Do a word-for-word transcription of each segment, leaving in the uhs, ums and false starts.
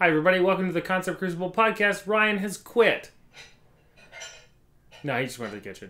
Hi, everybody. Welcome to the Concept Crucible podcast. Ryan has quit. No, he just went to the kitchen.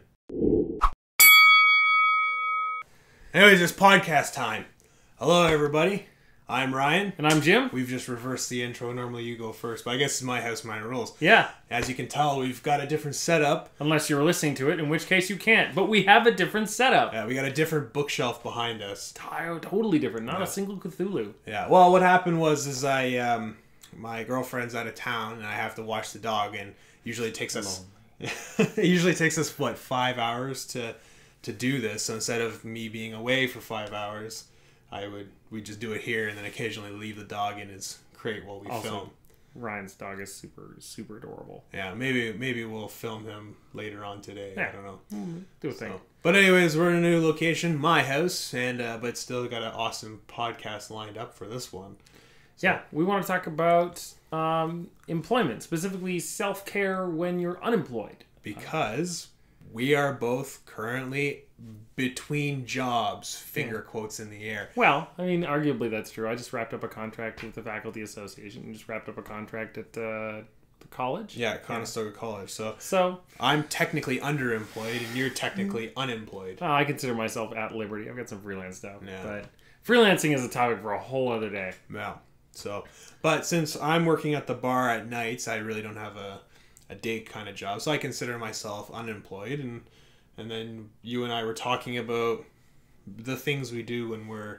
Anyways, it's podcast time. Hello, everybody. I'm Ryan. And I'm Jim. We've just reversed the intro. Normally you go first, but I guess it's my house, my rules. Yeah. As you can tell, we've got a different setup. Unless you're listening to it, in which case you can't. But we have a different setup. Yeah, we got a different bookshelf behind us. Totally different. Not Yeah. a single Cthulhu. Yeah. Well, what happened was, is I, um, my girlfriend's out of town, and I have to watch the dog, and usually it takes us, it usually takes us what five hours to, to do this. So instead of me being away for five hours, I would we just do it here, and then occasionally leave the dog in his crate while we Also, film. Ryan's dog is super, super adorable. Yeah, maybe maybe we'll film him later on today. Yeah. I don't know. Mm-hmm. Do a thing. So, but anyways, we're in a new location, my house, and uh, but still got an awesome podcast lined up for this one. So, Yeah, we want to talk about um, employment, specifically self-care when you're unemployed. because we are both currently between jobs, finger Yeah. quotes in the air. Well, I mean, arguably that's true. I just wrapped up a contract with the Faculty Association. Just wrapped up a contract at uh, the college. Yeah, Conestoga College. So So, I'm technically underemployed, and you're technically unemployed. uh, I consider myself at liberty. I've got some freelance stuff. Yeah. But freelancing is a topic for a whole other day. Yeah. So, but since I'm working at the bar at nights, I really don't have a, a day kind of job. So I consider myself unemployed. And, and then you and I were talking about the things we do when we're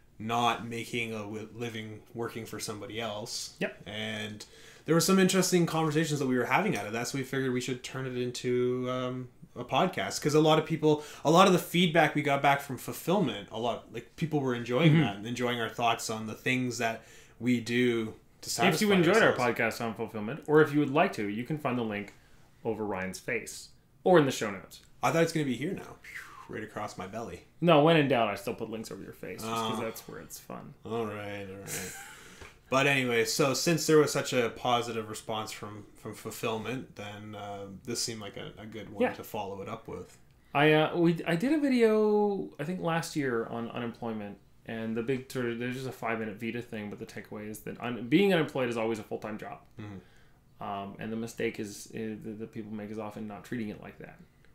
not making a wi- living working for somebody else. Yep. And there were some interesting conversations that we were having out of that. So we figured we should turn it into um, a podcast, because a lot of people, a lot of the feedback we got back from fulfillment, a lot, like people were enjoying Mm-hmm. that and enjoying our thoughts on the things that we do to satisfy If you enjoyed ourselves. our podcast on fulfillment, or if you would like to, you can find the link over Ryan's face or in the show notes. I thought it's going to be here now, right across my belly. No, when in doubt, I still put links over your face just because Oh. that's where it's fun. All right, all right. But anyway, so since there was such a positive response from, from fulfillment, then uh, this seemed like a, a good one Yeah. to follow it up with. I uh, we I did a video I think last year on unemployment, and the big sort of there's just a five minute Vita thing, but the takeaway is that un, being unemployed is always a full time job, Mhm. um, and the mistake is, is that, that people make is often not treating it like that.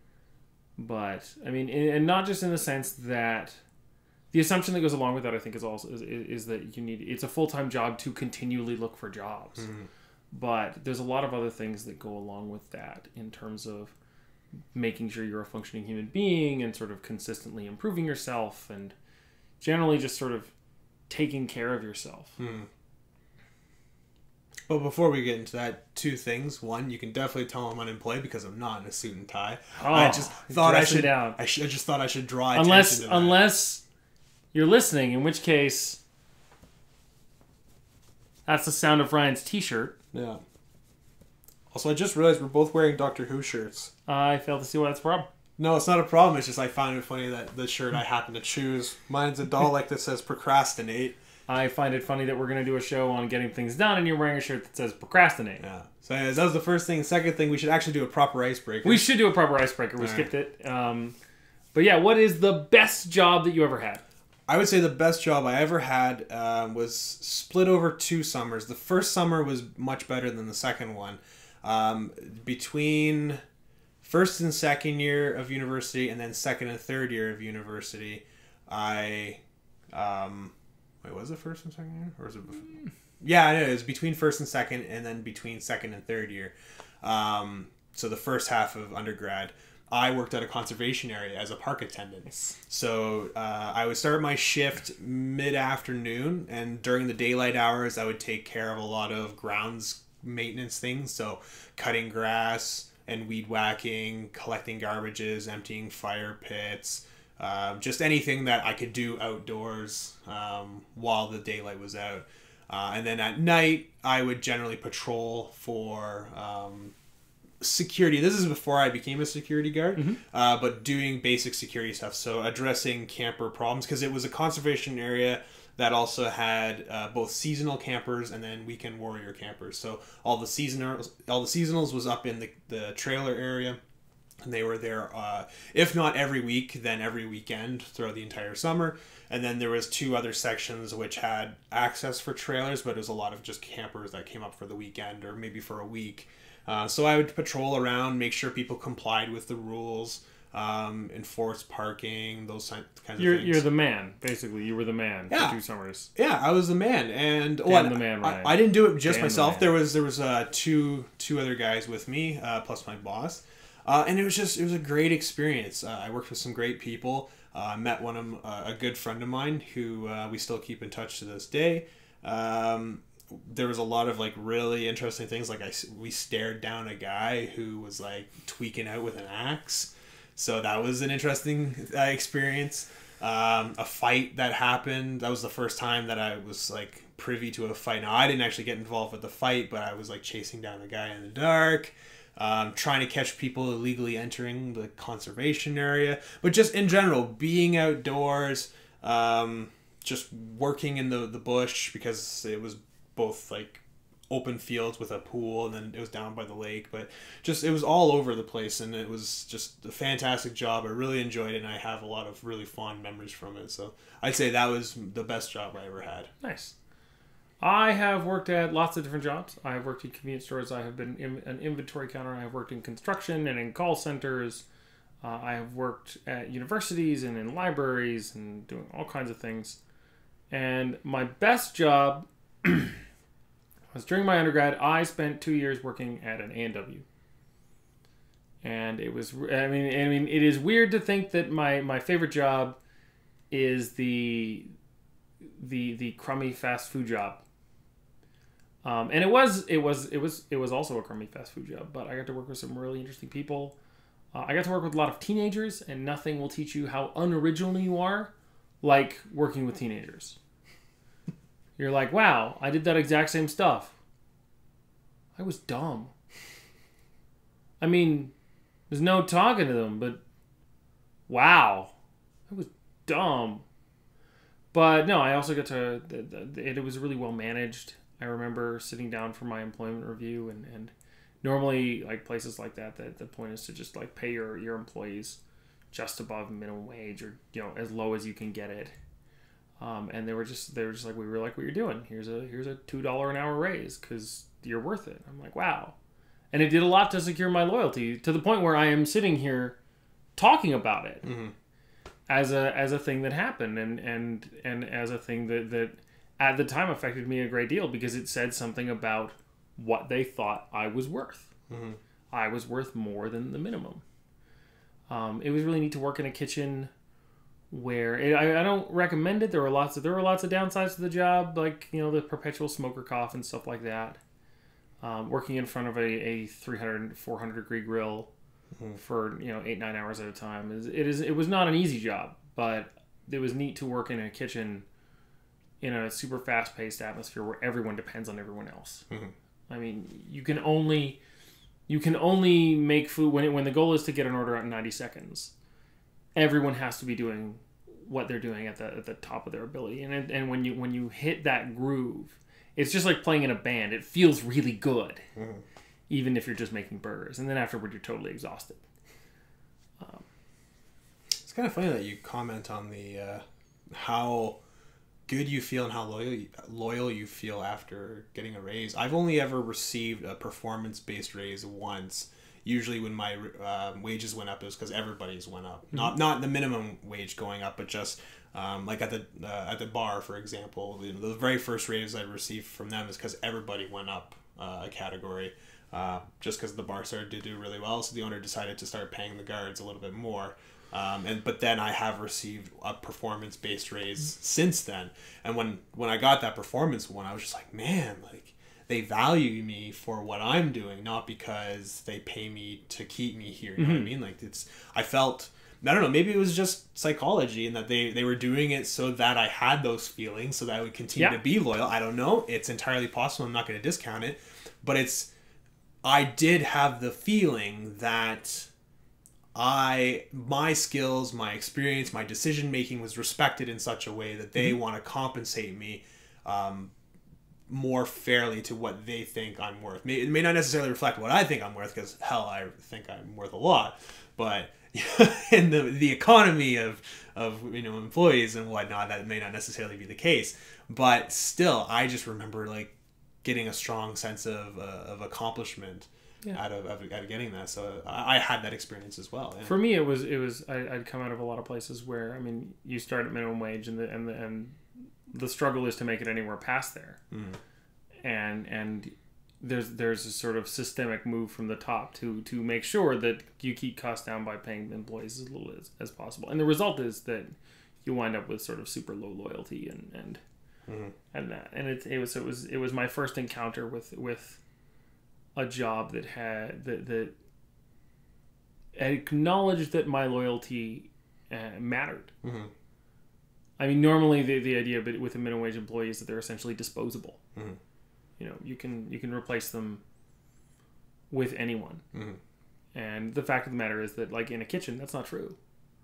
But I mean, and not just in the sense that the assumption that goes along with that, I think, is also is, is that you need it's a full time job to continually look for jobs. Mhm. But there's a lot of other things that go along with that in terms of making sure you're a functioning human being and sort of consistently improving yourself and generally just sort of taking care of yourself. Hmm. But before we get into that, two things. One, you can definitely tell I'm unemployed because I'm not in a suit and tie. Oh, I just thought I dressing should. down. I, sh- I just thought I should draw attention Unless to that. unless you're listening, in which case that's the sound of Ryan's t-shirt. Yeah. Also, I just realized we're both wearing Doctor Who shirts. I fail to see why that's a problem. No, it's not a problem. It's just I found it funny that the shirt I happen to choose. Mine's a Dalek that says procrastinate. I find it funny that we're going to do a show on getting things done and you're wearing a shirt that says procrastinate. Yeah. So anyways, that was the first thing. Second thing, we should actually do a proper icebreaker. We should do a proper icebreaker. We All skipped it. Um, but yeah, what is the best job that you ever had? I would say the best job I ever had um, was split over two summers. The first summer was much better than the second one. Um, between first and second year of university, and then second and third year of university, I um, wait, was it first and second year, or was it? Before? Yeah, I know it was between first and second, and then between second and third year. Um, so the first half of undergrad, I worked at a conservation area as a park attendant. So uh, I would start my shift mid-afternoon, and during the daylight hours, I would take care of a lot of grounds maintenance things. So cutting grass and weed whacking, collecting garbages, emptying fire pits, uh, just anything that I could do outdoors um, while the daylight was out. Uh, and then at night, I would generally patrol for um, security. This is before I became a security guard, Mm-hmm. uh, but doing basic security stuff. So addressing camper problems, because it was a conservation area that also had uh, both seasonal campers and then weekend warrior campers. So all the seasonals, all the seasonals was up in the, the trailer area, And they were there, uh, if not every week, then every weekend throughout the entire summer. And then there was two other sections which had access for trailers, but it was a lot of just campers that came up for the weekend or maybe for a week. Uh, so I would patrol around, make sure people complied with the rules, um, enforce parking, those kinds of you're, things. You're the man, basically. You were the man yeah. for two summers. Yeah, I was the man. And Damn well, the man, Ryan. I, I didn't do it just Damn myself. the There was there was uh, two two other guys with me, uh, plus my boss. Uh, and it was just, it was a great experience. Uh, I worked with some great people. I uh, met one of them, uh, a good friend of mine who uh, we still keep in touch to this day. Um, there was a lot of like really interesting things. Like I, we stared down a guy who was like tweaking out with an axe. So that was an interesting uh, experience. Um, a fight that happened. That was the first time that I was like privy to a fight. Now I didn't actually get involved with the fight, but I was like chasing down a guy in the dark. Um, trying to catch people illegally entering the conservation area, but just in general, being outdoors, um, just working in the, the bush because it was both like open fields with a pool and then it was down by the lake, but just, it was all over the place and it was just a fantastic job. I really enjoyed it and I have a lot of really fond memories from it. So I'd say that was the best job I ever had. Nice. I have worked at lots of different jobs. I have worked in convenience stores. I have been in, an inventory counter. I have worked in construction and in call centers. Uh, I have worked at universities and in libraries and doing all kinds of things. And my best job was during my undergrad. I spent two years working at an A and W. And it was, I mean, I mean, it is weird to think that my, my favorite job is the the the crummy fast food job. Um, and it was it was it was it was also a crummy fast food job, but I got to work with some really interesting people. Uh, I got to work with a lot of teenagers, and nothing will teach you how unoriginal you are like working with teenagers. You're like, wow, I did that exact same stuff. I was dumb. I mean, there's no talking to them, but wow, I was dumb. But no, I also got to, it, it was really well managed. I remember sitting down for my employment review, and, and normally like places like that, the, the point is to just like pay your, your employees just above minimum wage, or, you know, as low as you can get it. Um, and they were just, they were just like, we really like what you're doing. Here's a, here's a two dollars an hour raise because you're worth it. I'm like, wow. And it did a lot to secure my loyalty to the point where I am sitting here talking about it mm-hmm. as a, as a thing that happened. And, and, and as a thing that, that at the time affected me a great deal because it said something about what they thought I was worth. Mm-hmm. I was worth more than the minimum. Um, it was really neat to work in a kitchen where it, I, I don't recommend it. There were lots of there were lots of downsides to the job, like, you know, the perpetual smoker cough and stuff like that. Um, working in front of a, a three hundred, four hundred degree grill mm-hmm. for, you know, eight, nine hours at a time. It is, it is it was not an easy job, but it was neat to work in a kitchen in a super fast paced atmosphere where everyone depends on everyone else. Mm-hmm. I mean, you can only you can only make food when it, when the goal is to get an order out in ninety seconds. Everyone has to be doing what they're doing at the at the top of their ability, and it, and when you when you hit that groove, it's just like playing in a band. It feels really good, mm-hmm. even if you're just making burgers, and then afterward you're totally exhausted. Um, it's kind of funny that you comment on the uh, how good you feel and how loyal loyal you feel after getting a raise. I've only ever received a performance-based raise once. Usually when my uh, wages went up, it was because everybody's went up. Mm-hmm. Not not the minimum wage going up, but just um, like at the uh, at the bar, for example. The, the very first raise I received from them is because everybody went up uh, a category. Uh, just because the bar started to do really well, so the owner decided to start paying the guards a little bit more. Um, and but then I have received a performance based raise mm-hmm. since then. And when when I got that performance one, I was just like, man, like, they value me for what I'm doing, not because they pay me to keep me here. You know mm-hmm. what I mean? Like, it's, I felt, I don't know, maybe it was just psychology and that they, they were doing it so that I had those feelings so that I would continue yeah. to be loyal. I don't know. It's entirely possible. I'm not going to discount it, but it's, I did have the feeling that I, my skills, my experience, my decision making was respected in such a way that they mm-hmm. want to compensate me, um, more fairly to what they think I'm worth. May, it may not necessarily reflect what I think I'm worth, because hell, I think I'm worth a lot. But in the the economy of of you know employees and whatnot, that may not necessarily be the case. But still, I just remember like getting a strong sense of uh, of accomplishment yeah. out of, of out of getting that. So I, I had that experience as well. Yeah. For me, it was it was I, I'd come out of a lot of places where I mean, you start at minimum wage, and the and the and the struggle is to make it anywhere past there, mm. and and there's there's a sort of systemic move from the top to to make sure that you keep costs down by paying employees as little as, as possible, and the result is that you wind up with sort of super low loyalty and and mm-hmm. and that and it it was it was it was my first encounter with with a job that had that that acknowledged that my loyalty uh, mattered. Mm-hmm. I mean, normally the the idea with a minimum wage employee is that they're essentially disposable. Mm-hmm. You know, you can you can replace them with anyone. Mm-hmm. And the fact of the matter is that, like, in a kitchen, that's not true.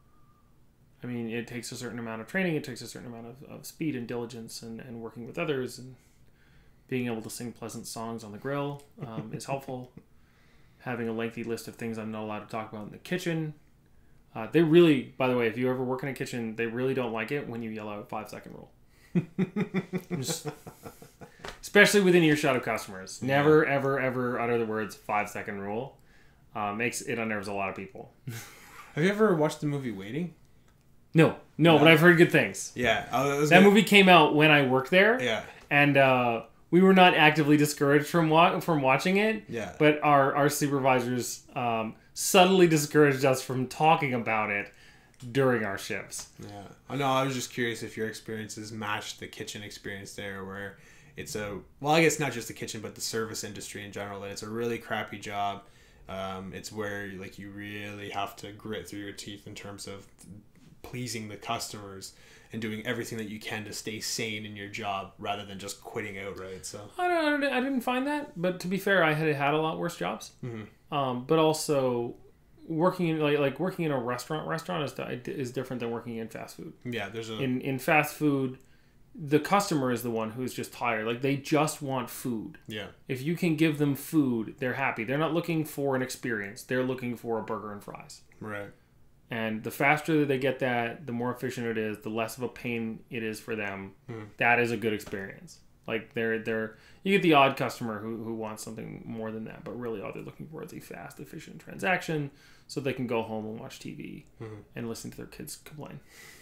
I mean, it takes a certain amount of training, it takes a certain amount of, of speed and diligence and, and working with others, and being able to sing pleasant songs on the grill um, is helpful. Having a lengthy list of things I'm not allowed to talk about in the kitchen. Uh, they really, by the way, if you ever work in a kitchen, they really don't like it when you yell out five second rule. Just, especially within earshot of customers. Yeah. Never, ever, ever utter the words five second rule. Uh, makes it unnerves a lot of people. Have you ever watched the movie Waiting? No, no, no. But I've heard good things. Yeah. that gonna... movie came out when I worked there. Yeah. And uh, we were not actively discouraged from wa- from watching it. Yeah. But our, our supervisors um, subtly discouraged us from talking about it during our shifts. Yeah. I know. I was just curious if your experiences matched the kitchen experience there, where it's a, well, I guess not just the kitchen, but the service industry in general, that it's a really crappy job. Um, it's where like you really have to grit through your teeth in terms of pleasing the customers and doing everything that you can to stay sane in your job rather than just quitting outright. So I don't, I didn't find that, but to be fair, I had had a lot worse jobs. Mm-hmm. Um, but also working in like like working in a restaurant restaurant is is different than working in fast food. Yeah, there's a in in fast food, the customer is the one who's just tired. Like, they just want food. Yeah. If you can give them food, they're happy. They're not looking for an experience. They're looking for a burger and fries. Right. And the faster that they get that, the more efficient it is, the less of a pain it is for them. Hmm. That is a good experience. Like, they're they're you get the odd customer who, who wants something more than that, but really all they're looking for is a fast, efficient transaction so they can go home and watch T V mm-hmm. and listen to their kids complain.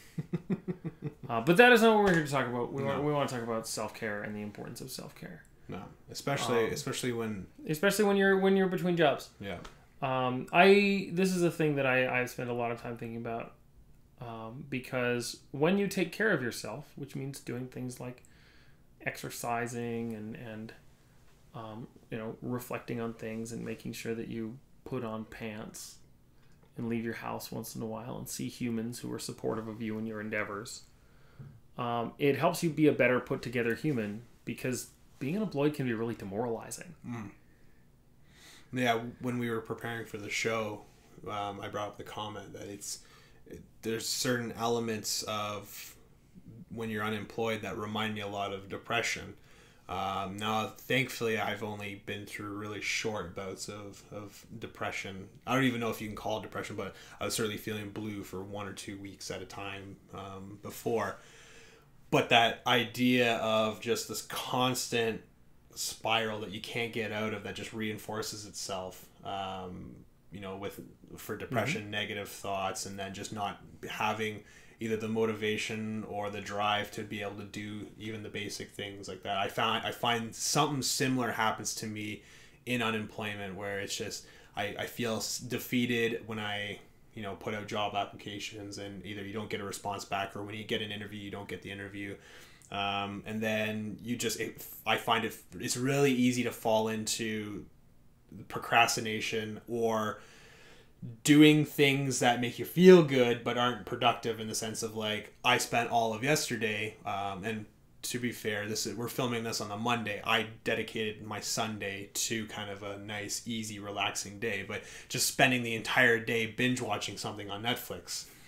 uh, but that is not what we're here to talk about. We, no. want, we want to talk about self-care and the importance of self-care. No, especially um, especially when especially when you're when you're between jobs. Yeah. Um, I this is a thing that I I spend a lot of time thinking about, um, because when you take care of yourself, which means doing things like exercising and and um, you know, reflecting on things and making sure that you put on pants and leave your house once in a while and see humans who are supportive of you and your endeavors. Um, it helps you be a better put together human, because being unemployed can be really demoralizing. Mm. Yeah, when we were preparing for the show, um, I brought up the comment that it's it, there's certain elements of when you're unemployed that remind me a lot of depression. Um, now, thankfully, I've only been through really short bouts of, of depression. I don't even know if you can call it depression, but I was certainly feeling blue for one or two weeks at a time um, before. But that idea of just this constant spiral that you can't get out of, that just reinforces itself, um, you know, with for depression, mm-hmm. negative thoughts, and then just not having either the motivation or the drive to be able to do even the basic things like that. I found I find something similar happens to me in unemployment, where it's just I, I feel defeated when I, you know, put out job applications and either you don't get a response back, or when you get an interview, you don't get the interview. Um, and then you just, it, I find it, it's really easy to fall into procrastination or doing things that make you feel good but aren't productive, in the sense of like, I spent all of yesterday, um, and to be fair, this is, we're filming this on a Monday. I dedicated my Sunday to kind of a nice, easy, relaxing day, but just spending the entire day binge watching something on Netflix.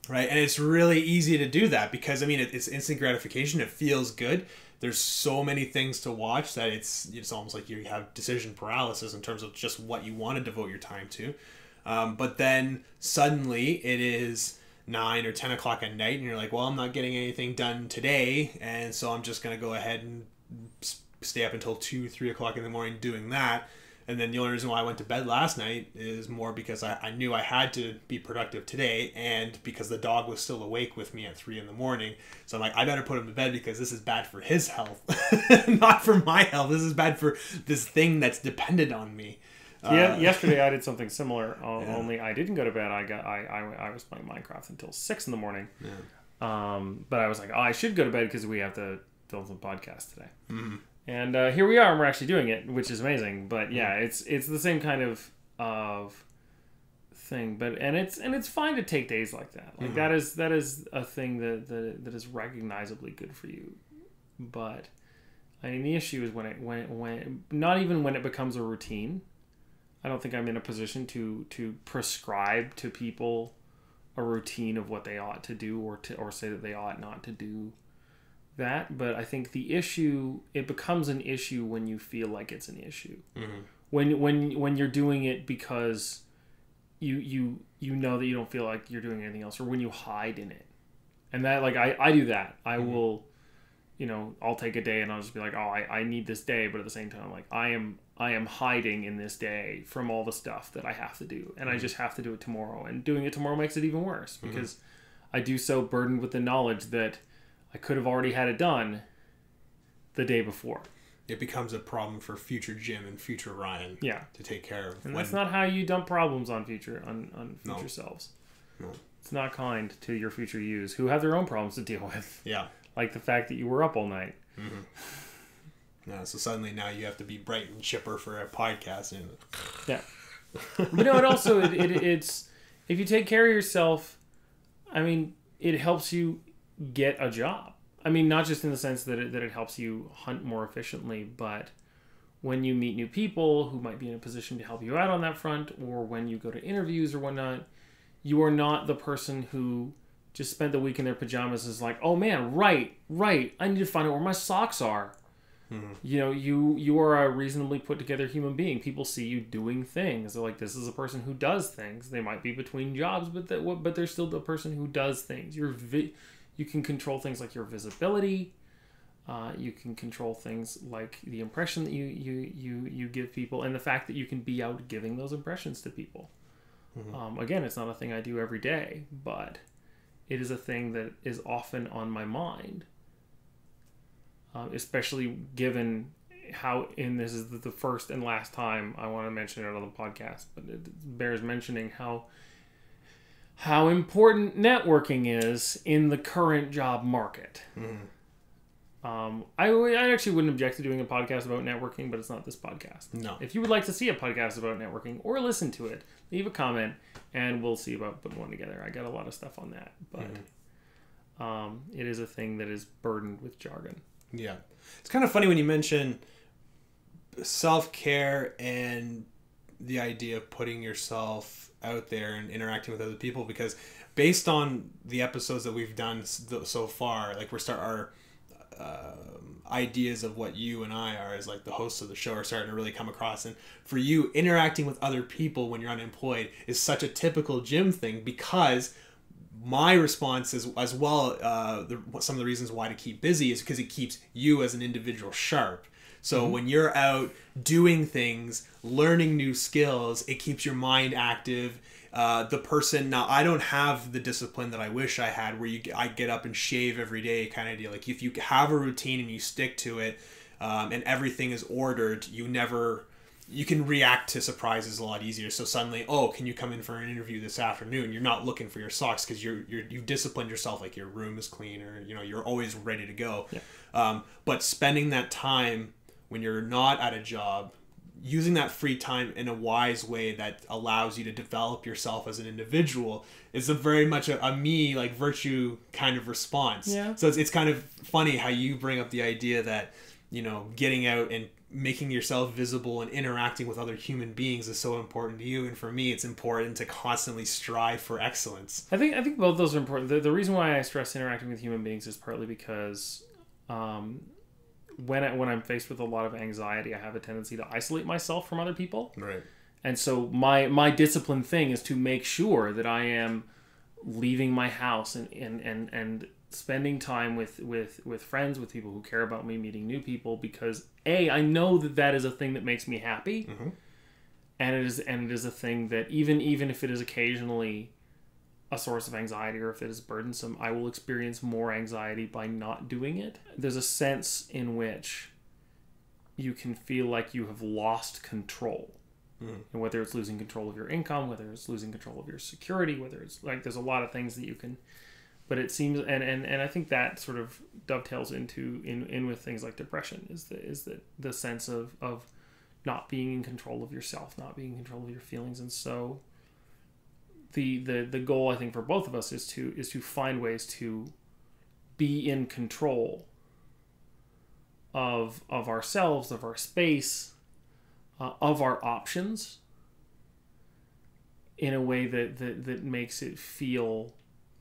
Right. And it's really easy to do that because, I mean, it, it's instant gratification. It feels good. There's so many things to watch that it's it's almost like you have decision paralysis in terms of just what you want to devote your time to. Um, but then suddenly it is nine or ten o'clock at night and you're like, well, I'm not getting anything done today. And so I'm just going to go ahead and stay up until two, three o'clock in the morning doing that. And then the only reason why I went to bed last night is more because I, I knew I had to be productive today and because the dog was still awake with me at three in the morning. So I'm like, I better put him to bed because this is bad for his health, not for my health. This is bad for this thing that's dependent on me. Yeah, uh, yesterday I did something similar, uh, yeah. only I didn't go to bed. I got I, I, I was playing Minecraft until six in the morning. Yeah. Um, but I was like, oh, I should go to bed because we have to film some podcasts today. Mm-hmm. And uh, here we are, and we're actually doing it, which is amazing. But yeah, it's it's the same kind of of thing. But and it's and it's fine to take days like that. Like mm-hmm. that is that is a thing that, that that is recognizably good for you. But I mean, the issue is when it when when not even when it becomes a routine. I don't think I'm in a position to to prescribe to people a routine of what they ought to do or to or say that they ought not to do that. But I think the issue, it becomes an issue when you feel like it's an issue. Mm-hmm. When when when you're doing it because you you you know that you don't feel like you're doing anything else, or when you hide in it. And that, like, I, I do that. I mm-hmm. will, you know, I'll take a day and I'll just be like, oh, I, I need this day. But at the same time, like, I am I am hiding in this day from all the stuff that I have to do. And mm-hmm. I just have to do it tomorrow. And doing it tomorrow makes it even worse because mm-hmm. I do so burdened with the knowledge that I could have already had it done the day before. It becomes a problem for future Jim and future Ryan yeah. to take care of. And when... that's not how you dump problems on future on, on future no. selves. No. It's not kind to your future yous who have their own problems to deal with. Yeah. Like the fact that you were up all night. Mm-hmm. Yeah, so suddenly now you have to be bright and chipper for a podcast. And... Yeah. But no, it also, it, it, it's, if you take care of yourself, I mean, it helps you get a job. I mean, not just in the sense that it, that it helps you hunt more efficiently, but when you meet new people who might be in a position to help you out on that front, or when you go to interviews or whatnot, you are not the person who just spent the week in their pajamas and is like, oh man, right, right, I need to find out where my socks are. Mm-hmm. You know, you you are a reasonably put together human being. People see you doing things. They're like, this is a person who does things. They might be between jobs, but that but they're still the person who does things. You're vi- you can control things like your visibility. Uh, you can control things like the impression that you, you, you, you give people, and the fact that you can be out giving those impressions to people. Mm-hmm. Um, again, it's not a thing I do every day, but it is a thing that is often on my mind, uh, especially given how, and this is the first and last time I want to mention it on the podcast, but it bears mentioning how how important networking is in the current job market. Mm-hmm. Um, I, I actually wouldn't object to doing a podcast about networking, but it's not this podcast. No. If you would like to see a podcast about networking or listen to it, leave a comment and we'll see about putting one together. I got a lot of stuff on that, but mm-hmm. um, it is a thing that is burdened with jargon. Yeah. It's kind of funny when you mention self-care and the idea of putting yourself out there and interacting with other people, because based on the episodes that we've done so far, like we're start our uh, ideas of what you and I are as like the hosts of the show are starting to really come across. And for you, interacting with other people when you're unemployed is such a typical Jim thing, because my response is as well, uh, the, some of the reasons why to keep busy is because it keeps you as an individual sharp. So mm-hmm. when you're out doing things, learning new skills, it keeps your mind active. Uh, the person, now I don't have the discipline that I wish I had, where you I get up and shave every day kind of deal. Like if you have a routine and you stick to it, um, and everything is ordered, you never, you can react to surprises a lot easier. So suddenly, oh, can you come in for an interview this afternoon? You're not looking for your socks because you're you're you've disciplined yourself. Like your room is clean, or you know you're always ready to go. Yeah. Um, but spending that time when you're not at a job, using that free time in a wise way that allows you to develop yourself as an individual is a very much a, a me, like, virtue kind of response. Yeah. So it's, it's kind of funny how you bring up the idea that, you know, getting out and making yourself visible and interacting with other human beings is so important to you, and for me it's important to constantly strive for excellence. I think I think both those are important. The, the reason why I stress interacting with human beings is partly because um, when I, when I'm faced with a lot of anxiety, I have a tendency to isolate myself from other people. Right. And so my my discipline thing is to make sure that I am leaving my house and and and, and spending time with, with, with friends, with people who care about me, meeting new people, because A, I know that that is a thing that makes me happy. Mm-hmm. And it is and it is a thing that even even if it is occasionally a source of anxiety, or if it is burdensome, I will experience more anxiety by not doing it. There's a sense in which you can feel like you have lost control. Mm. And whether it's losing control of your income, whether it's losing control of your security, whether it's like there's a lot of things that you can. But it seems, and, and, and I think that sort of dovetails into in, in with things like depression, is the is the, the sense of, of not being in control of yourself, not being in control of your feelings. And so the the the goal, I think, for both of us is to is to find ways to be in control of of ourselves, of our space, uh, of our options, in a way that, that, that makes it feel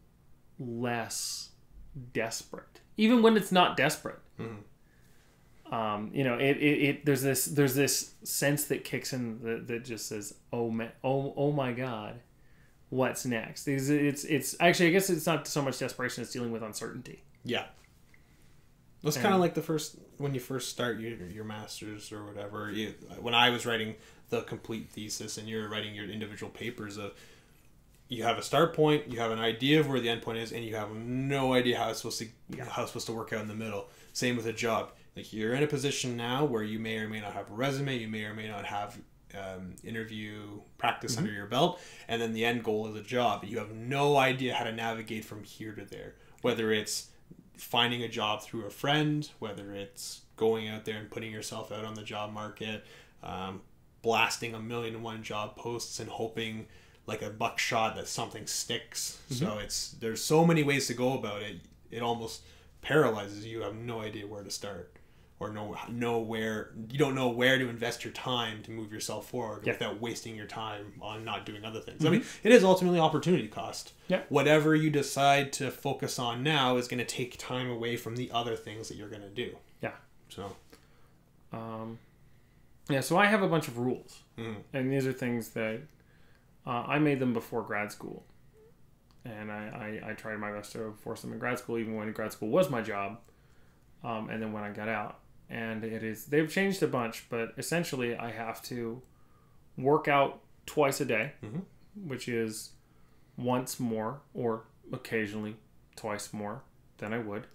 less desperate, even when it's not desperate. Mm-hmm. Um, you know, it, it, it there's this there's this sense that kicks in that, that just says, oh man, oh oh my God, what's next? It's, it's it's actually, I guess it's not so much desperation; it's dealing with uncertainty. Yeah, that's kind of like the first when you first start your your master's or whatever. You, when I was writing the complete thesis and you're writing your individual papers of. You have a start point, you have an idea of where the end point is, and you have no idea how it's supposed to yeah. how it's supposed to work out in the middle. Same with a job. Like you're in a position now where you may or may not have a resume, you may or may not have um, interview practice mm-hmm. under your belt, and then the end goal is a job. You have no idea how to navigate from here to there. Whether it's finding a job through a friend, whether it's going out there and putting yourself out on the job market, um, blasting a million and one job posts and hoping like a buckshot that something sticks. Mm-hmm. So it's there's so many ways to go about it. It almost paralyzes you. You have no idea where to start, or know know where you don't know where to invest your time to move yourself forward yeah. without wasting your time on not doing other things. Mm-hmm. I mean, it is ultimately opportunity cost. Yeah. Whatever you decide to focus on now is going to take time away from the other things that you're going to do. Yeah. So. Um. Yeah. So I have a bunch of rules, mm-hmm. and these are things that. Uh, I made them before grad school, and I, I, I tried my best to force them in grad school, even when grad school was my job, um, and then when I got out. And it is they've changed a bunch, but essentially I have to work out twice a day, mm-hmm. which is once more or occasionally twice more than I would.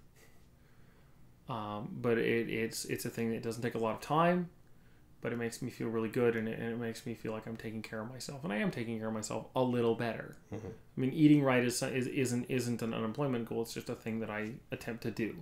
Um, but it, it's it's a thing that doesn't take a lot of time. But it makes me feel really good, and it, and it makes me feel like I'm taking care of myself, and I am taking care of myself a little better. Mm-hmm. I mean, eating right is, is isn't isn't an unemployment goal; it's just a thing that I attempt to do.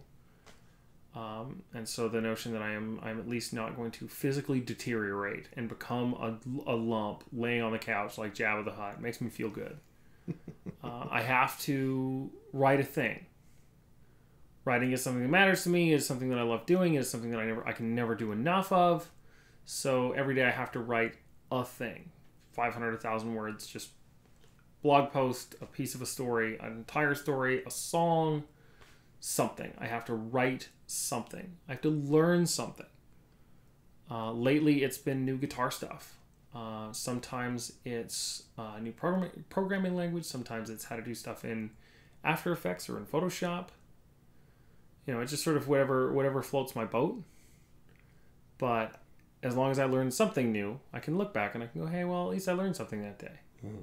Um, and so the notion that I am I'm at least not going to physically deteriorate and become a, a lump laying on the couch like Jabba the Hutt makes me feel good. uh, I have to write a thing. Writing is something that matters to me. Is something that I love doing. Is something that I never I can never do enough of. So every day I have to write a thing, five hundred, one thousand words, just blog post, a piece of a story, an entire story, a song, something. I have to write something. I have to learn something. Uh, lately, it's been new guitar stuff. Uh, sometimes it's uh, new program- programming language. Sometimes it's how to do stuff in After Effects or in Photoshop. You know, it's just sort of whatever whatever floats my boat. But as long as I learn something new, I can look back and I can go, hey, well, at least I learned something that day. Mm.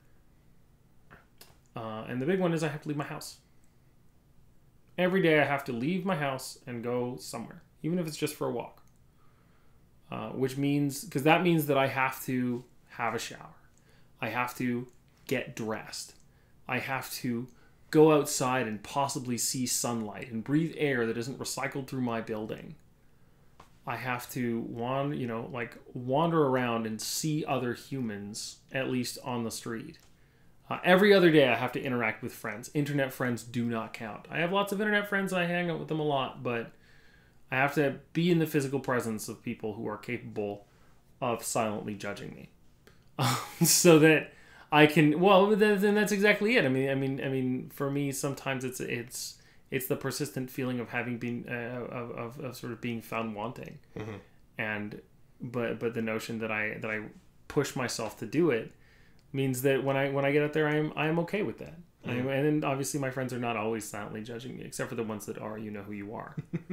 Uh, and the big one is I have to leave my house. Every day I have to leave my house and go somewhere, even if it's just for a walk. Uh, which means, because that means that I have to have a shower. I have to get dressed. I have to go outside and possibly see sunlight and breathe air that isn't recycled through my building. I have to wander, you know, like wander around and see other humans, at least on the street. Uh, every other day I have to interact with friends. Internet friends do not count. I have lots of internet friends and I hang out with them a lot, but I have to be in the physical presence of people who are capable of silently judging me, um, so that I can. Well, then, then that's exactly it. I mean, I mean, I mean, for me, sometimes it's it's it's the persistent feeling of having been uh, of, of of sort of being found wanting, Mm-hmm. and but but the notion that I that I push myself to do it means that when I when I get out there, I'm I'm okay with that. Mm-hmm. I'm, and then obviously my friends are not always silently judging me, except for the ones that are. You know who you are.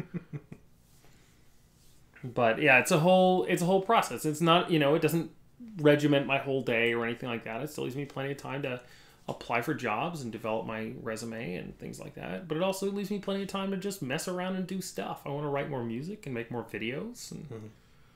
But yeah, it's a whole it's a whole process. It's not, you know, it doesn't regiment my whole day or anything like that. It still leaves me plenty of time to apply for jobs and develop my resume and things like that. But it also leaves me plenty of time to just mess around and do stuff. I want to write more music and make more videos. And Mm-hmm.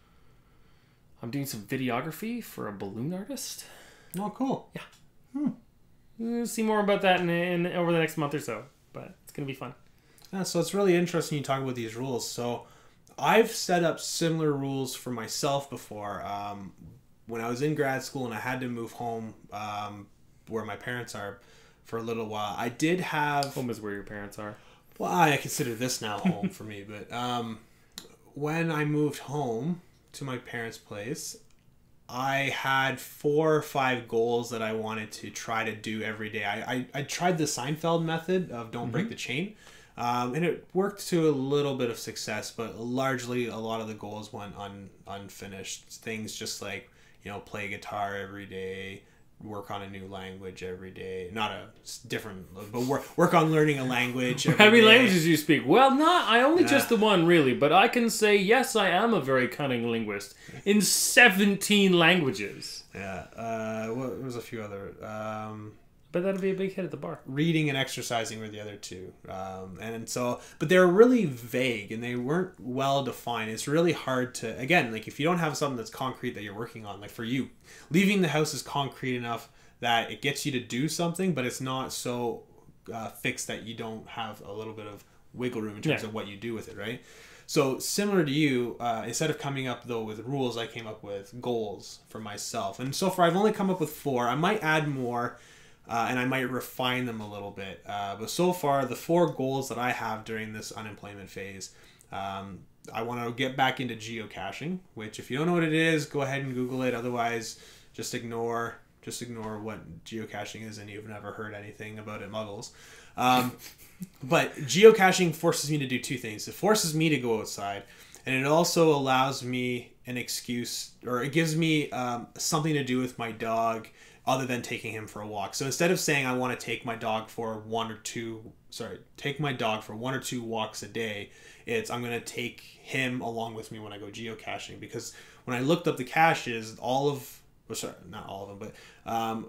I'm doing some videography for a balloon artist. Oh, cool. Yeah. Hmm. We'll see more about that in, in over the next month or so. But it's going to be fun. Yeah, so it's really interesting you talk about these rules. So I've set up similar rules for myself before. Um, when I was in grad school and I had to move home um, where my parents are for a little while, I did have... Home is where your parents are. Well, I consider this now home for me. But um, when I moved home to my parents' place, I had four or five goals that I wanted to try to do every day. I, I, I tried the Seinfeld method of don't mm-hmm. break the chain. Um, and it worked to a little bit of success, but largely a lot of the goals went un, unfinished. Things just like, you know, play guitar every day, work on a new language every day. Not a different, but work, work on learning a language every How many day. languages do you speak? Well, not, I only Yeah. just the one, really. But I can say, yes, I am a very cunning linguist in seventeen languages. Yeah. Uh, well, there was a few other... Um, But that'd be a big hit at the bar. Reading and exercising were the other two. Um, and so, but they were really vague and they weren't well defined. It's really hard to, again, like if you don't have something that's concrete that you're working on, like for you, leaving the house is concrete enough that it gets you to do something, but it's not so uh, fixed that you don't have a little bit of wiggle room in terms yeah. of what you do with it, right? So similar to you, uh, instead of coming up though with rules, I came up with goals for myself. And so far I've only come up with four. I might add more. Uh, and I might refine them a little bit. Uh, but so far, the four goals that I have during this unemployment phase, um, I want to get back into geocaching, which if you don't know what it is, go ahead and Google it. Otherwise, just ignore just ignore what geocaching is and you've never heard anything about it, muggles. Um, but geocaching forces me to do two things. It forces me to go outside, and it also allows me an excuse, or it gives me um, something to do with my dog other than taking him for a walk. So instead of saying I want to take my dog for one or two, sorry, take my dog for one or two walks a day, it's I'm going to take him along with me when I go geocaching. Because when I looked up the caches, all of, well, sorry, not all of them, but um,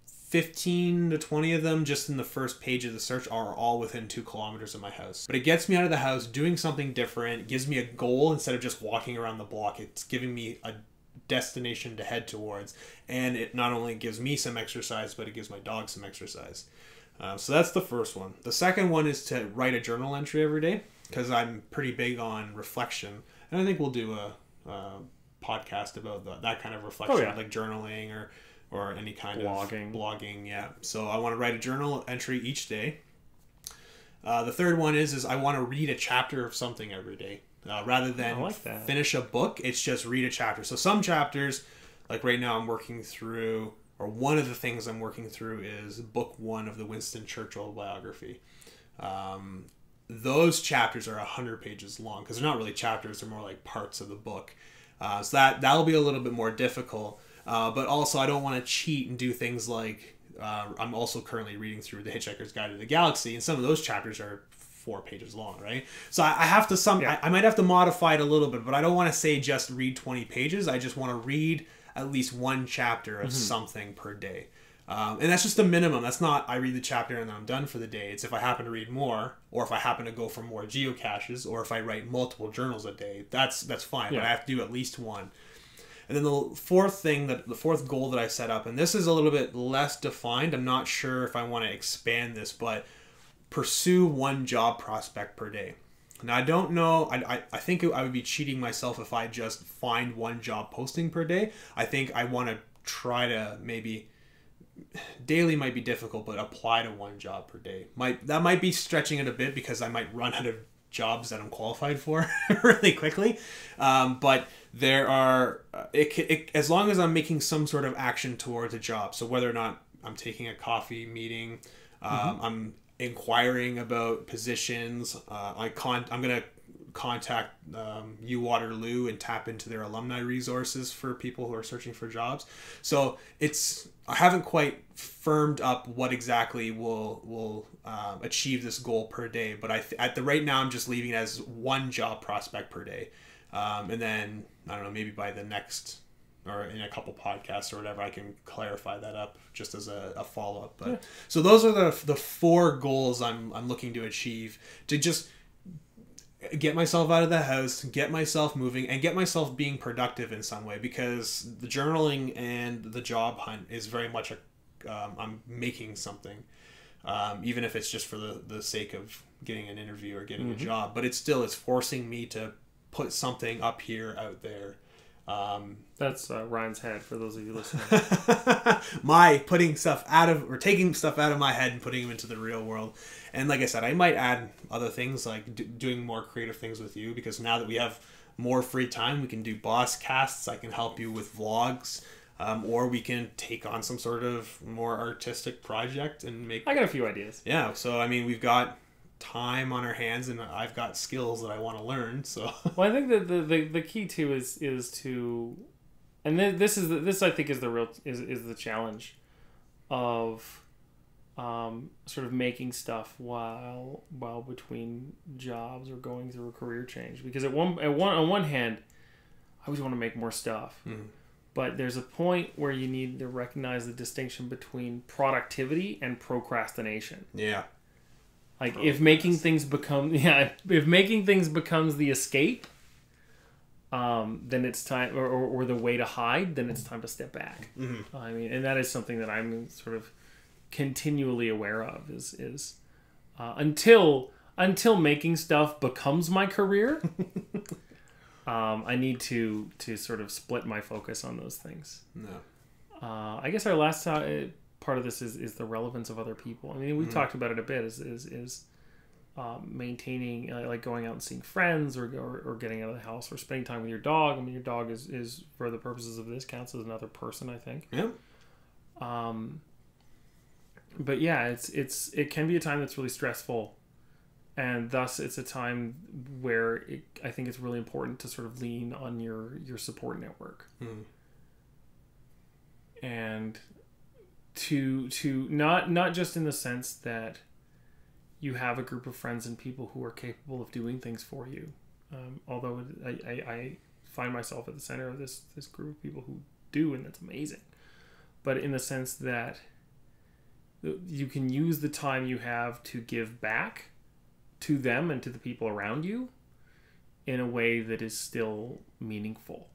fifteen to twenty of them just in the first page of the search are all within two kilometers of my house. But it gets me out of the house doing something different. It gives me a goal instead of just walking around the block. It's giving me a destination to head towards, and it not only gives me some exercise, but it gives my dog some exercise. Um, so that's the first one. The second one is to write a journal entry every day, because I'm pretty big on reflection, and I think we'll do a, a podcast about the, that kind of reflection, oh, yeah. like journaling or or any kind blogging. of blogging. Yeah. So I want to write a journal entry each day. Uh, the third one is is I want to read a chapter of something every day. Uh, rather than like that. finish a book, it's just read a chapter. So some chapters, like right now I'm working through, or one of the things I'm working through is book one of the Winston Churchill biography. Um, those chapters are one hundred pages long, because they're not really chapters, they're more like parts of the book. Uh, so that, that'll be a little bit more difficult. Uh, but also I don't want to cheat and do things like, uh, I'm also currently reading through The Hitchhiker's Guide to the Galaxy, and some of those chapters are four pages long, right? So I, I have to some yeah. I, I might have to modify it a little bit, but I don't want to say just read twenty pages. I just want to read at least one chapter of mm-hmm. something per day. Um, and that's just the minimum. That's not I read the chapter and then I'm done for the day. It's if I happen to read more, or if I happen to go for more geocaches, or if I write multiple journals a day. That's that's fine, yeah. but I have to do at least one. And then the fourth thing, that the fourth goal that I set up, and this is a little bit less defined. I'm not sure if I want to expand this, but pursue one job prospect per day. Now, I don't know. I, I, I think I would be cheating myself if I just find one job posting per day. I think I want to try to maybe... Daily might be difficult, but apply to one job per day. Might That might be stretching it a bit, because I might run out of jobs that I'm qualified for really quickly. Um, but there are, uh, it, it, as long as I'm making some sort of action towards a job, so whether or not I'm taking a coffee meeting, um, mm-hmm. I'm inquiring about positions, uh, I con- I'm going to contact um, U Waterloo and tap into their alumni resources for people who are searching for jobs. So it's, I haven't quite firmed up what exactly will will um, achieve this goal per day, but I th- at the right now I'm just leaving it as one job prospect per day, um, and then I don't know, maybe by the next or in a couple podcasts or whatever I can clarify that up just as a, a follow up. But yeah. So those are the the four goals I'm I'm looking to achieve, to just get myself out of the house, get myself moving, and get myself being productive in some way, because the journaling and the job hunt is very much a um, I'm making something, um, even if it's just for the, the sake of getting an interview or getting mm-hmm. a job, but it still is forcing me to put something up here out there. Um, That's uh, Ryan's head for those of you listening. My putting stuff out of, or taking stuff out of my head and putting them into the real world. And like I said, I might add other things like d- doing more creative things with you, because now that we have more free time, we can do boss casts. I can help you with vlogs, um, or we can take on some sort of more artistic project and make. I got a few ideas. Yeah, so I mean, we've got time on our hands, and I've got skills that I want to learn. So well, I think that the, the, the key too is is to, and th- this is the, this I think is the real is is the challenge of. Um, sort of making stuff while while between jobs or going through a career change, because at one at one on one hand, I always want to make more stuff, mm. but there's a point where you need to recognize the distinction between productivity and procrastination. Yeah, like if making things become yeah if making things becomes the escape, um, then it's time or, or, or the way to hide. Then it's time to step back. Mm-hmm. I mean, and that is something that I'm sort of continually aware of is is uh, until until making stuff becomes my career. um, I need to to sort of split my focus on those things. No, uh, I guess our last uh, part of this is, is the relevance of other people. I mean, we've mm-hmm. talked about it a bit. Is is is um, maintaining uh, like going out and seeing friends, or, or or getting out of the house, or spending time with your dog. I mean, your dog is is for the purposes of this counts as another person, I think. Yeah. Um. But yeah, it's it's it can be a time that's really stressful, and thus it's a time where it, I think it's really important to sort of lean on your your support network, mm. and to to not not just in the sense that you have a group of friends and people who are capable of doing things for you, um, although I, I, I find myself at the center of this this group of people who do, and that's amazing, but in the sense that you can use the time you have to give back to them and to the people around you in a way that is still meaningful.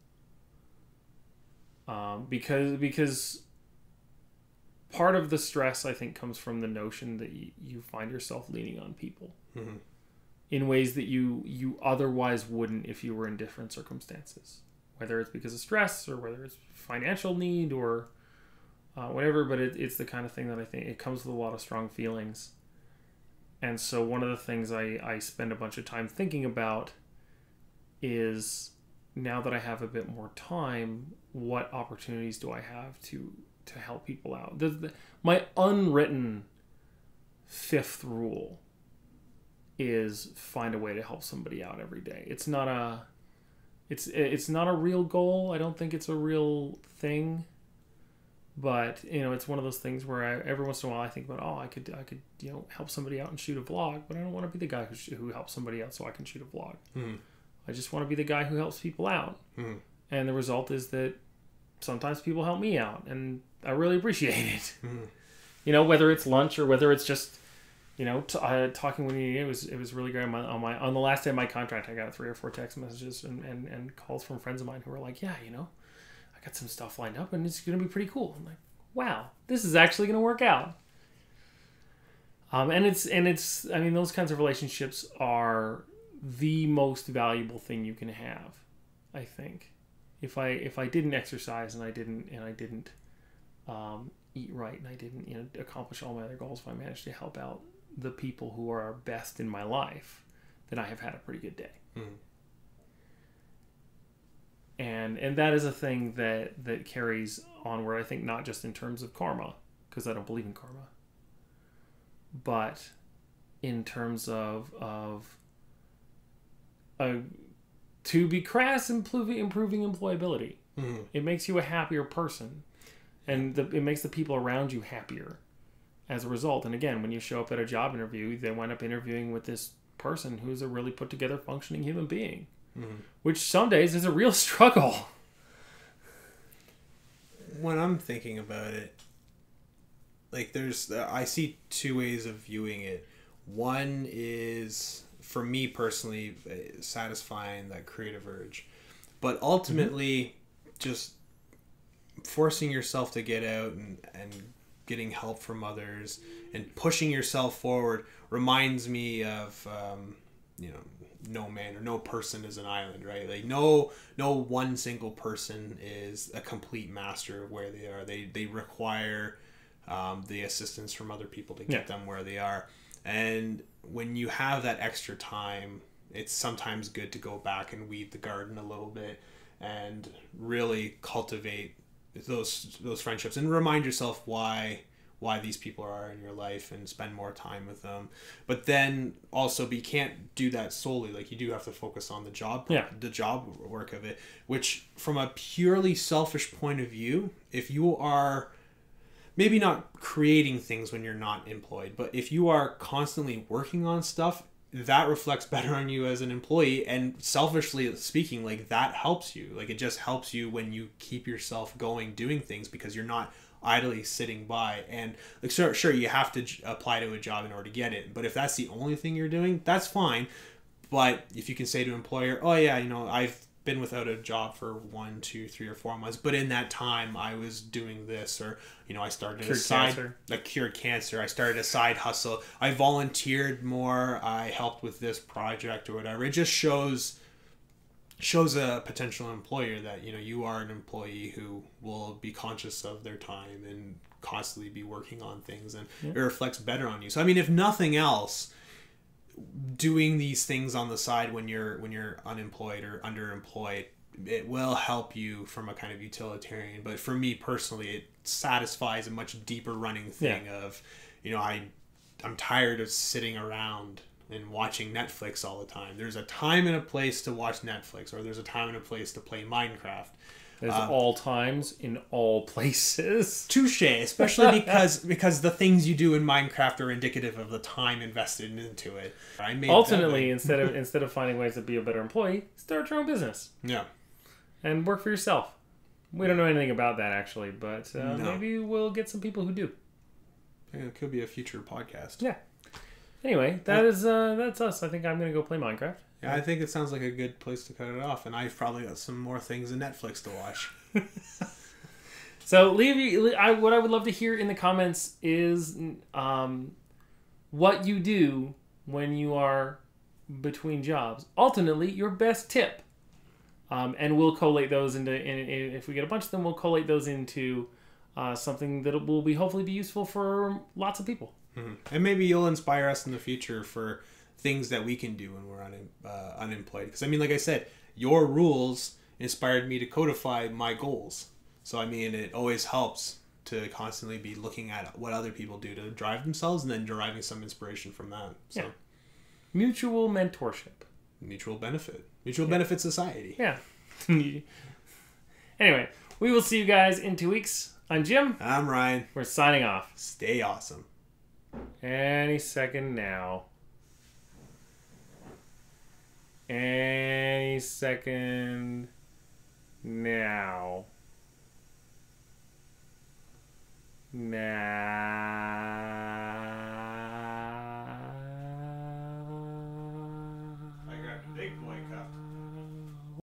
Um, because because part of the stress, I think, comes from the notion that you, you find yourself leaning on people mm-hmm. in ways that you, you otherwise wouldn't if you were in different circumstances. Whether it's because of stress, or whether it's financial need, or Uh, whatever, but it, it's the kind of thing that I think it comes with a lot of strong feelings. And so one of the things I, I spend a bunch of time thinking about is, now that I have a bit more time, what opportunities do I have to to help people out? The, the, my unwritten fifth rule is find a way to help somebody out every day. It's not a it's it's not a real goal. I don't think it's a real thing. But, you know, it's one of those things where I, every once in a while I think about, oh, I could, I could, you know, help somebody out and shoot a vlog, but I don't want to be the guy who, sh- who helps somebody out so I can shoot a vlog. Mm. I just want to be the guy who helps people out. Mm. And the result is that sometimes people help me out, and I really appreciate it. Mm. You know, whether it's lunch or whether it's just, you know, t- uh, talking with you, it was, it was really great. On my, on my, on the last day of my contract, I got three or four text messages and, and, and calls from friends of mine who were like, yeah, you know, I got some stuff lined up and it's going to be pretty cool. I'm like, wow, this is actually going to work out. Um, and it's, and it's, I mean, those kinds of relationships are the most valuable thing you can have, I think. If I, if I didn't exercise and I didn't, and I didn't, um, eat right, and I didn't, you know, accomplish all my other goals, if I managed to help out the people who are best in my life, then I have had a pretty good day. Mm-hmm. And and that is a thing that, that carries onward, I think, not just in terms of karma, because I don't believe in karma, but in terms of of uh, to be crass, improving improving employability. Mm-hmm. It makes you a happier person, and the, it makes the people around you happier as a result. And again, when you show up at a job interview, they wind up interviewing with this person who's a really put together, functioning human being, mm-hmm. which some days is a real struggle. When I'm thinking about it, like there's, I see two ways of viewing it. One is, for me personally, satisfying that creative urge, but ultimately mm-hmm. just forcing yourself to get out and, and getting help from others and pushing yourself forward reminds me of, um, you know, no man or no person is an island, right? Like no, no one single person is a complete master of where they are. They, they require, um, the assistance from other people to get yeah. them where they are. And when you have that extra time, it's sometimes good to go back and weed the garden a little bit and really cultivate those those friendships and remind yourself why why these people are in your life and spend more time with them. But then also, but you can't do that solely. Like you do have to focus on the job, yeah. the job work of it, which from a purely selfish point of view, if you are maybe not creating things when you're not employed, but if you are constantly working on stuff, that reflects better on you as an employee. And selfishly speaking, like that helps you. Like it just helps you when you keep yourself going, doing things, because you're not idly sitting by. And like, sure, sure, you have to j- apply to a job in order to get it. But if that's the only thing you're doing, that's fine. But if you can say to an employer, oh yeah, you know, I've been without a job for one, two, three, or four months, but in that time I was doing this, or you know, I started cured a side, cancer. like cured cancer. I started a side hustle. I volunteered more. I helped with this project or whatever. It just shows shows a potential employer that you know you are an employee who will be conscious of their time and constantly be working on things, and yeah. it reflects better on you. So I mean, if nothing else, doing these things on the side when you're when you're unemployed or underemployed, it will help you from a kind of utilitarian. But for me personally, it satisfies a much deeper running thing yeah. of, you know, I I'm tired of sitting around and watching Netflix all the time. There's a time and a place to watch Netflix, or there's a time and a place to play Minecraft. There's um, all times in all places. Touche, especially because because the things you do in Minecraft are indicative of the time invested into it. I made Ultimately, instead of instead of finding ways to be a better employee, start your own business. Yeah. And work for yourself. We don't know anything about that actually, but uh, no. maybe we'll get some people who do. Yeah, it could be a future podcast. Yeah. Anyway, that yeah. is uh, that's us. I think I'm gonna go play Minecraft. Yeah, I think it sounds like a good place to cut it off, and I've probably got some more things in Netflix to watch. So, leave. I, what I would love to hear in the comments is um, what you do when you are between jobs. Alternately, your best tip, um, and we'll collate those into. In, in, if we get a bunch of them, we'll collate those into uh, something that will be hopefully be useful for lots of people. Mm-hmm. And maybe you'll inspire us in the future for things that we can do when we're un, uh, unemployed. Because, I mean, like I said, your rules inspired me to codify my goals. So, I mean, it always helps to constantly be looking at what other people do to drive themselves and then deriving some inspiration from that. So, yeah. Mutual mentorship. Mutual benefit. Mutual yeah. benefit society. Yeah. Anyway, we will see you guys in two weeks. I'm Jim. I'm Ryan. We're signing off. Stay awesome. Any second now. Any second now. Now.